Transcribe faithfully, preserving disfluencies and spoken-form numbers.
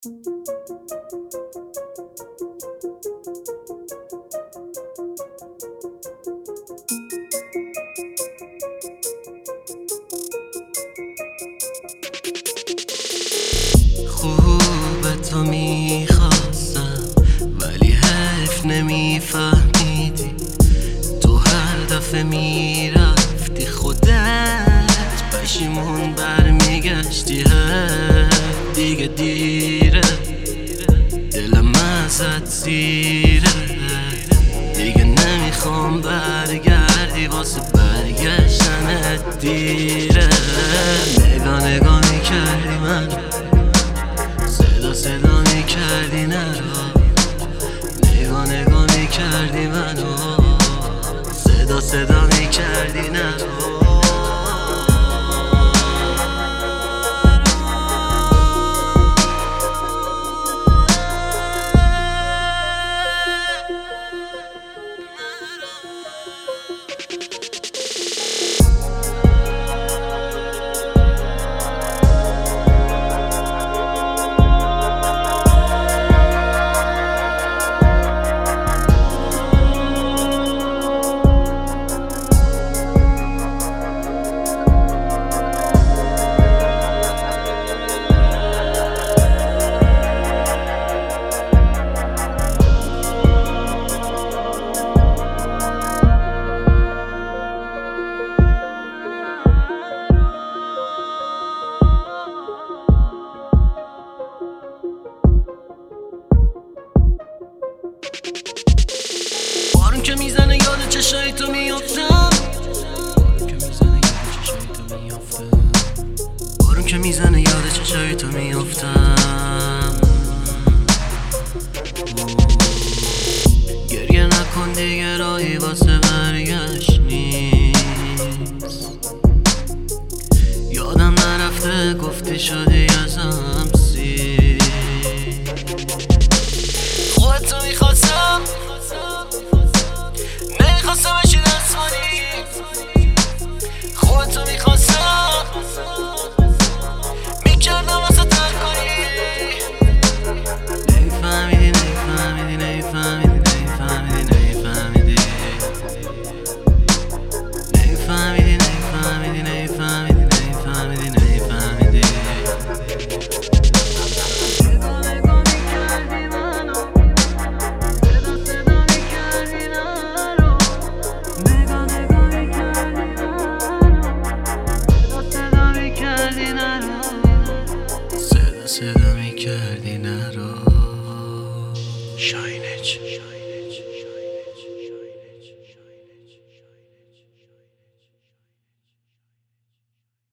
خوب تو میخواستم ولی حیف نمیفهمیدی. تو هر دفعه میرفتی خودت پشیمون برمیگشتی. دیگه دیره دلم ازت زیره، دیگه نمیخوام برگردی واسه برگشتنت دیره. نگاه نگاه میکردی من، صدا صدا میکردی نرو. نگاه نگاه میکردی منو، صدا صدا میکردی نرو. بارون که میزنه یاد چشای تو میافتم. بارون که میزنه یاد چشای تو میافتم. گریه نکن دیگه راهی واسه برگشت نیست. یادم نرفته گفتی شدی ازم سی. خودتو میخواستم، نمیخواستم اشی دست کنی. خودتو میخواستم، میکردم واسه تر کنی. نمیفهمیدی نمیفهمیدی نمیفهمیدی نمیفهمیدی نمیفهمیدی نمیفهمیدی نمیفهمیدی نمیفهمیدی نمیفهمیدی نمیفهمیدی صدا میکردی نرو. شاینج